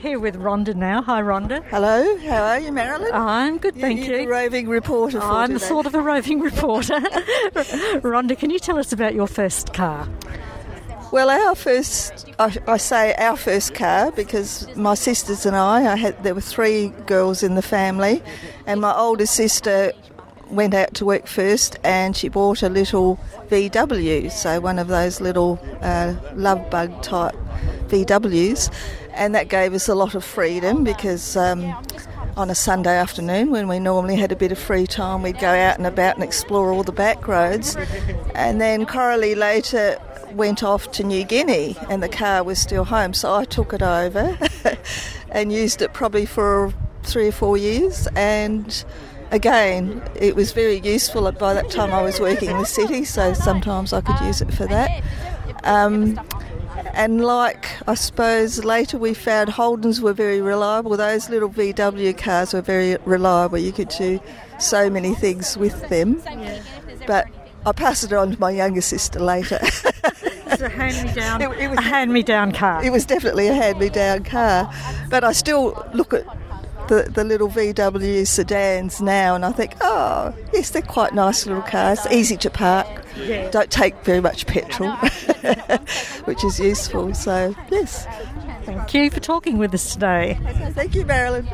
Here with Rhonda now. Hi, Rhonda. Hello, how are you, Marilyn? I'm good, thank you. You're the roving reporter for I'm today. sort of a roving reporter. Rhonda, can you tell us about your first car? Well, I say our first car because my sisters and there were 3 girls in the family, and my older sister went out to work first and she bought a little VW, so one of those little love bug type VWs, and that gave us a lot of freedom because on a Sunday afternoon when we normally had a bit of free time, we'd go out and about and explore all the back roads. And then Coralie later went off to New Guinea and the car was still home, so I took it over and used it probably for 3 or 4 years, and again it was very useful. By that time I was working in the city, so sometimes I could use it for that. And like, I suppose, later we found Holdens were very reliable. Those little VW cars were very reliable. You could do so many things with them. But I passed it on to my younger sister later. It's a hand-me-down, a hand-me-down car. It was definitely a hand-me-down car. But I still look at the little VW sedans now and I think, oh, yes, they're quite nice little cars, easy to park, don't take very much petrol, which is useful. So, yes. Thank you for talking with us today. Thank you, Marilyn.